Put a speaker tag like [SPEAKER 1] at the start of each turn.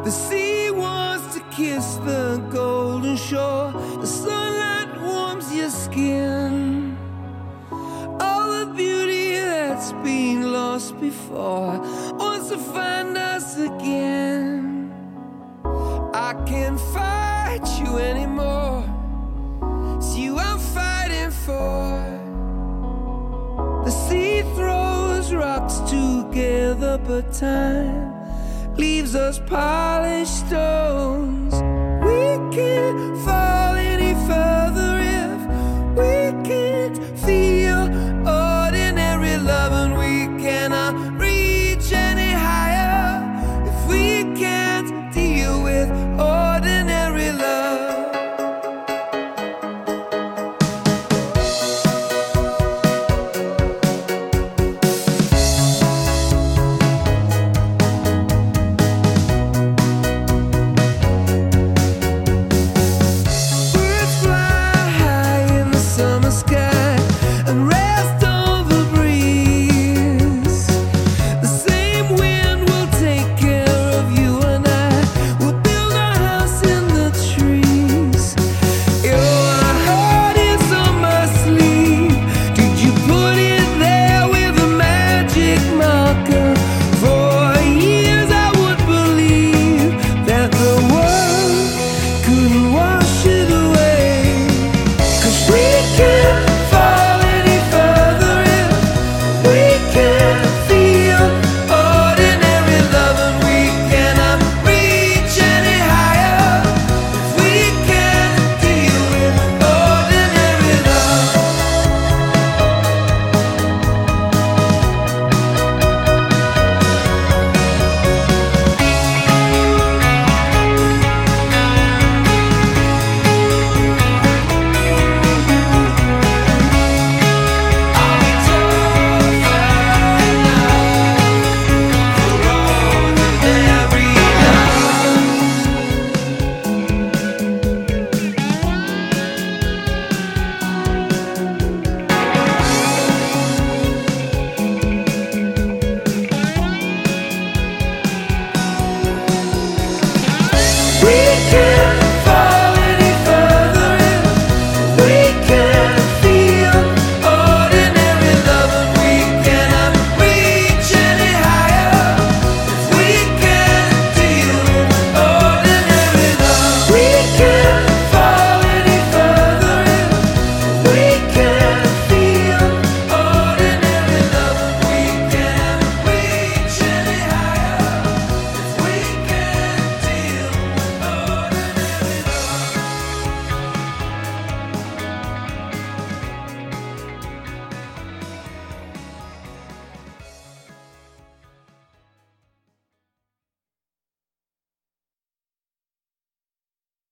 [SPEAKER 1] The sea wants to kiss the golden shore. The sunlight warms your skin. All the beauty that's been lost before wants to find us again. I can't fight you anymore. It's you I'm fighting for. The sea throws rocks together, but time leaves us polished stones. We can't